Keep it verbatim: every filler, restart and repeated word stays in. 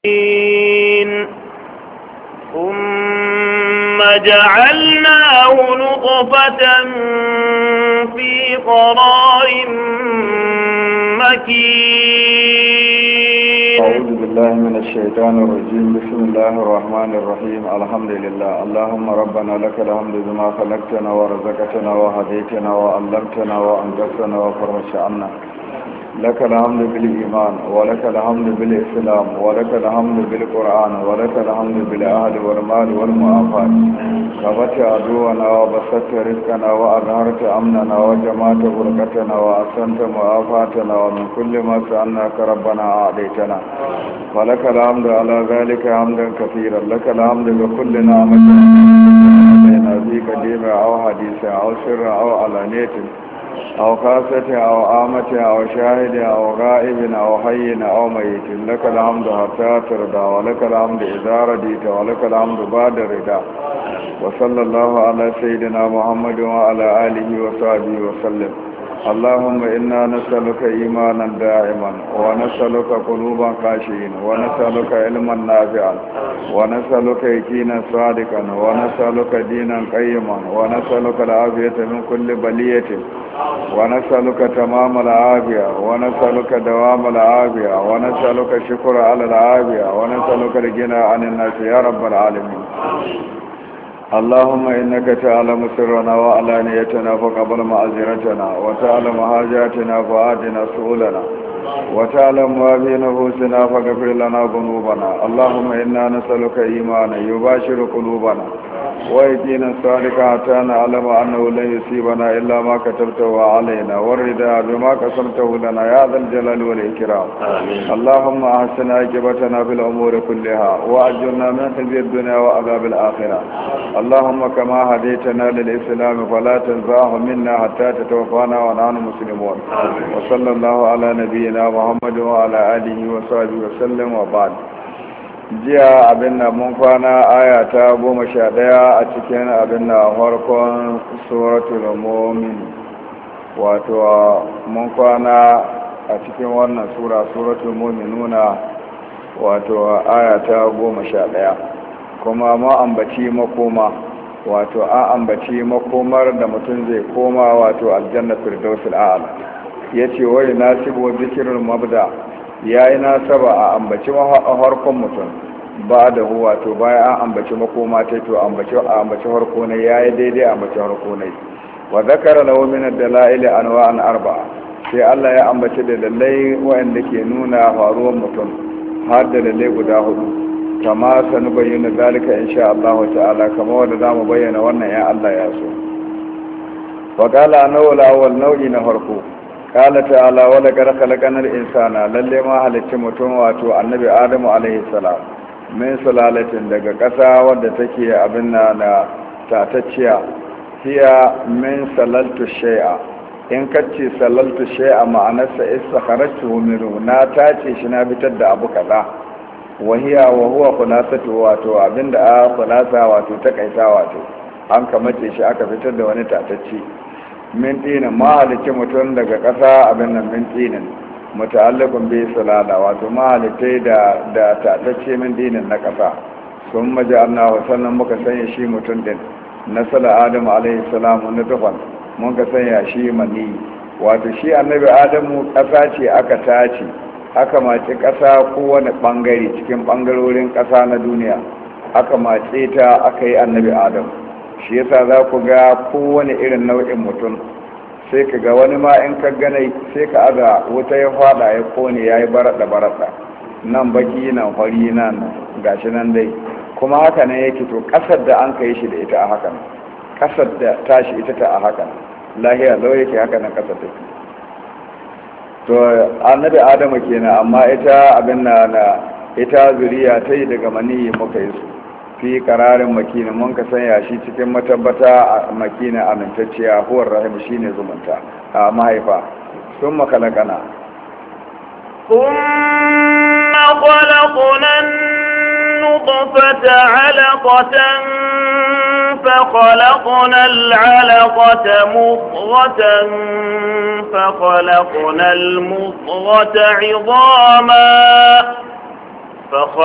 ثم جعلناه نطفة في قرار مكين. أعوذ بالله من الشيطان الرجيم. بسم الله الرحمن الرحيم. الحمد لله. اللهم ربنا لك الحمد بما خلقتنا ورزقتنا وهديتنا وعلمتنا وأنقذتنا وفرجت عنا. لك الحمد بالإيمان ولك الحمد بالإسلام ولك الحمد بالقرآن ولك الحمد بالأهل والمال والمعافاة. كبت عدونا وبسطت رزقنا وأظهرت أمننا وجمعت بركتنا وأحسنت معافاتنا ومن كل ما سألناك ربنا أعطيتنا. ولك الحمد على ذلك حمدا كثيرا. لك الحمد بكل نعمة علينا في قديم أو حديث أو سر أو علانية أو خاصة أو عامة أو شاهد أو غائب أو حي أو ميت. لك الحمد حتى ترضى ولك الحمد إذا رديت ولك الحمد بعد الرضا. وصلى الله على سيدنا محمد وعلى آله وصحبه وسلم. اللهم إنا نسألك إيمانا دائما ونسألك قلوبا خاشعين ونسألك علما نافعا ونسألك يقينا صادقا ونسألك دينا قيما ونسألك العافية من كل بلية ونسألك تمام العافية ونسألك دوام العافية ونسألك الشكر على العافية ونسألك الغنى عن الناس يا رب العالمين. اللهم إنك تعلم سرنا وعلانيتنا فقبل معذرتنا وتعلم حاجاتنا فآتنا سؤلنا وتعلم ما في نفوسنا فاغفر لنا ذنوبنا. اللهم إنا نسألك إيمانا يباشر قلوبنا ويقينا صادقا حتى نعلم أنه لن يصيبنا إلا ما كتبته علينا والرضا بما قسمته لنا يا ذا الجلال والإكرام. اللهم أحسن عاقبتنا في الأمور كلها وأجرنا من خزي الدنيا وعذاب الآخرة. اللهم كما هديتنا للإسلام فلا تنزعه منا حتى تتوفانا ونحن مسلمون. وصلى الله على نبينا محمد وعلى آله وصحبه وسلم. وبعد. jiya abin da mun kwana aya ta goma sha ɗaya a cikin abin da farkon suratul mu'min, wato mun kwana a cikin wannan sura suratul mu'minuna, wato aya ta goma sha ɗaya, kuma ma ambaci makoma, wato an ambaci makomar da mutum zai koma, wato aljanna firdausul a'la. yace wai nasibu zikrul mabda, ya yi nasaba a ambaci harkon mutum ba da huwa to baya an ambaci makoma ta to ambaci a ambaci harko ne ya yi daidai ambaci harko ne. Wa zakara lahu min ad-dalail anwa'an arba'a, sai Allah ya ambaci da dalilai wanda ke nuna faruwar mutum har da dalilai guda hudu, kama sanu bayyana zalika insha Allah ta'ala, kama wanda zamu bayyana wannan ya Allah ya so. Wa qala anawal awwal nau'i na harko, qala ta'ala wa laqad khalaqnal insana, lalle ma halicci mutum wato annabi adamu alaihi salam, min sulalatin daga ƙasa wadda take abin na na tatacciya, hiya min salaltu shay'a, in kace salaltu shay'a ma'anarsa istakharajtu minhu, na tace shi na fitar da abu kaza. wa hiya wa huwa khulasatu, wato abinda a khulasa wato takaita, wato an kamace shi aka fitar da wani tatacci. min dinin mahalicci mutum daga ƙasa abin nan min dinin muta'alliqun bi salala, wato mahalitai da da tatacce min dinin na ƙasa. sun maja'alna wa sannan muka sanya shi mutum din na sala adamu alaihi salamu na tufan, mun ka sanya shi mani, wato shi annabi adamu ƙasa ce aka tace aka mace ƙasa kowane ɓangare cikin ɓangarorin ƙasa na duniya, aka mace ta aka yi annabi adamu. shi yasa za ku ga kowane irin nau'in mutum, sai ka ga wani ma in ka gane sai ka aza wuta ya fada ya kone ya yi barada barada, nan baki nan fari nan gashi nan dai, kuma haka ne yake. to kasar da an kai shi da ita a hakan, kasar da tashi ita ta a hakan, lahiya lau yake haka nan kasar take. to annabi adamu kenan, amma ita abin na ita zuriya ta yi daga maniyi muka yi su fi kararin makina, mun ka sanya shi cikin matabbata a makina amintacciya, huwar rahim shine zumunta a mahaifa. sun makalakana ثم خلقنا النطفة علقة فخلقنا العلقة مضغة فخلقنا المضغة عظاما